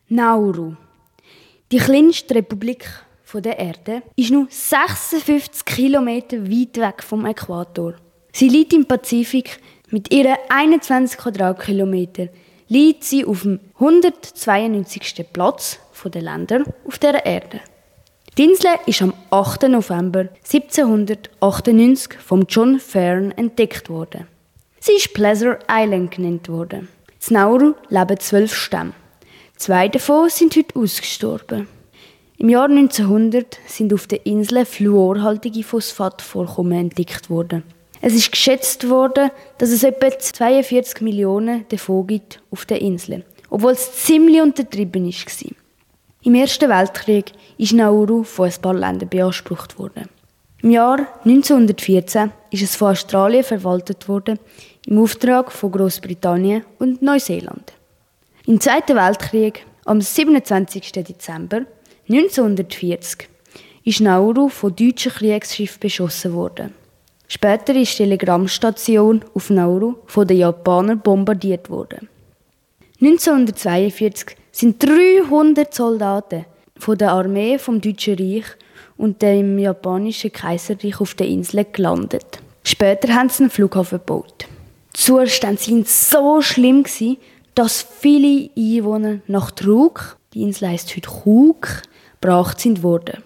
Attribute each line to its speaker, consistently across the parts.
Speaker 1: Nauru. Die kleinste Republik der Erde ist nur 56 Kilometer weit weg vom Äquator. Sie liegt im Pazifik. Mit ihren 21 Quadratkilometern liegt sie auf dem 192. Platz der Länder auf der Erde. Die Insel ist am 8. November 1798 von John Fern entdeckt worden. Sie ist Pleasure Island genannt worden. In Nauru leben 12 Stämme. 2 davon sind heute ausgestorben. Im Jahr 1900 sind auf der Insel fluorhaltige Phosphatvorkommen entdeckt worden. Es ist geschätzt worden, dass es etwa 42 Millionen davon gibt auf der Insel, obwohl es ziemlich untertrieben war. Im Ersten Weltkrieg ist Nauru von ein paar Ländern beansprucht worden. Im Jahr 1914 ist es von Australien verwaltet worden, im Auftrag von Großbritannien und Neuseeland. Im Zweiten Weltkrieg, am 27. Dezember 1940, ist Nauru von deutschen Kriegsschiffen beschossen worden. Später ist die Telegrammstation auf Nauru von den Japanern bombardiert worden. 1942 sind 300 Soldaten von der Armee vom Deutschen Reich und dem japanischen Kaiserreich auf der Insel gelandet. Später haben sie einen Flughafen gebaut. Die Zustände waren so schlimm, dass viele Einwohner nach Truk, die Insel heisst heute Cook, gebracht wurden.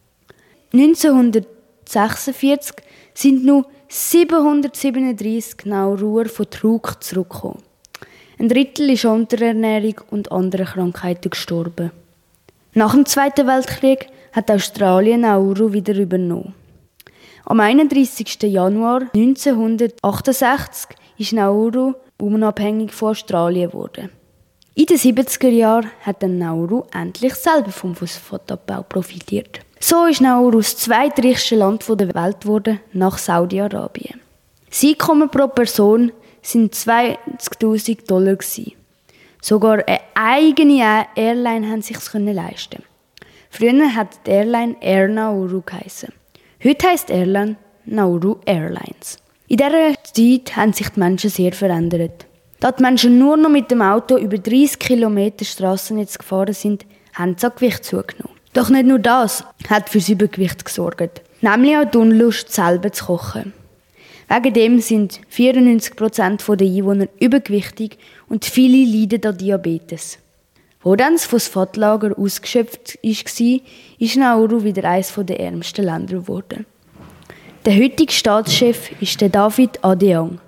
Speaker 1: 1946 sind nur 737 Nauruer von Truk zurückgekommen. Ein Drittel ist an Unterernährung und anderen Krankheiten gestorben. Nach dem Zweiten Weltkrieg hat Australien Nauru wieder übernommen. Am 31. Januar 1968 ist Nauru unabhängig von Australien geworden. In den 70er Jahren hat Nauru endlich selber vom Phosphatabbau profitiert. So ist Nauru das zweitreichste Land der Welt geworden, nach Saudi-Arabien. Das Einkommen pro Person waren $20.000. Sogar eine eigene Airline haben sich leisten. Früher hat die Airline Air Nauru geheissen. Heute heisst die Airline Nauru Airlines. In dieser Zeit haben sich die Menschen sehr verändert. Da die Menschen nur noch mit dem Auto über 30 Kilometer Strassennetz gefahren sind, haben sie an Gewicht zugenommen. Doch nicht nur das hat für das Übergewicht gesorgt, nämlich auch die Unlust, selber zu kochen. Wegen dem sind 94% der Einwohner übergewichtig und viele leiden an Diabetes. Wo dann das Phosphatlager ausgeschöpft war, ist Nauru wieder eines der ärmsten Länder geworden. Der heutige Staatschef ist David Adjang.